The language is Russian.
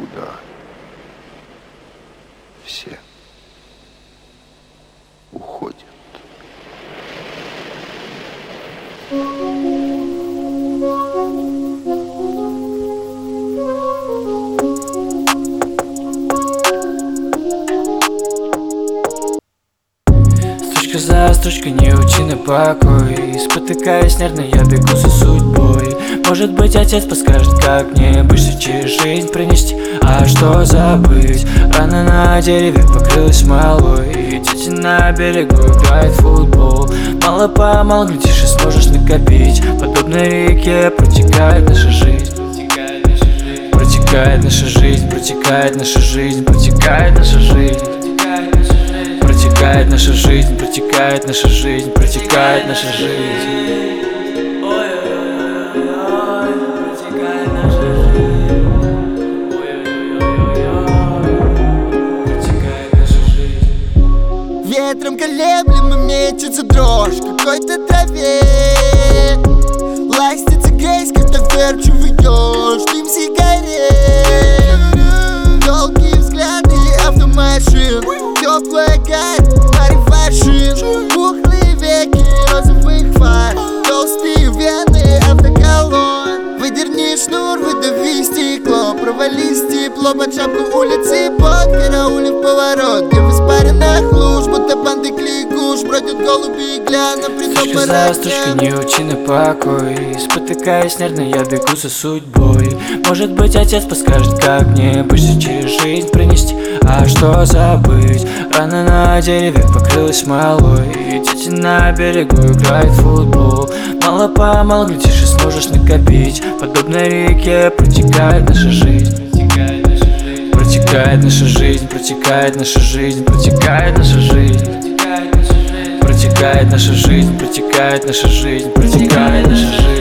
куда все уходят. Строчка за строчкой, не учи на покой. Спотыкаясь нервно, я бегу за судьбой. Может быть, отец подскажет, как мне быстро через жизнь пронести. А что забыть? Рана на дереве покрылась смолой. И дети на берегу играют в футбол. Мало-помалу, глядишь, и сможешь накопить. Подобно реке протекает наша жизнь. Протекает наша жизнь, протекает наша жизнь, протекает наша жизнь. Протекает наша жизнь, протекает наша жизнь, протекает наша жизнь. Протекает наша жизнь. Протекает наша жизнь. Ветром колеблемо мечется дрожь в какой-то траве. Ластится грязь, когда вверчиваешь дым сигарет. Долгие взгляды автомашин, теплая гарь, марифашин. Пухлые веки розовых фар, толстые вены автоколонн. Выдерни шнур, выдави стекло, провались тепло под шапку улицы. Под караулив поворот, где в испаренных луж, будто банды кликуш, бродят голуби, глядя на Строчка за строчкой, не учи на покой. Спотыкаясь нервно, я бегу за судьбой. Может быть, отец подскажет, как мне быстро через жизнь пронести. А что забыть? Рана на дереве покрылась смолой. И дети на берегу играют в футбол. Мало-помалу, глядишь, и сможешь накопить. Подобно реке протекает наша жизнь. Протекает наша жизнь, протекает наша жизнь, протекает наша жизнь. Протекает наша жизнь, протекает наша жизнь, протекает наша жизнь.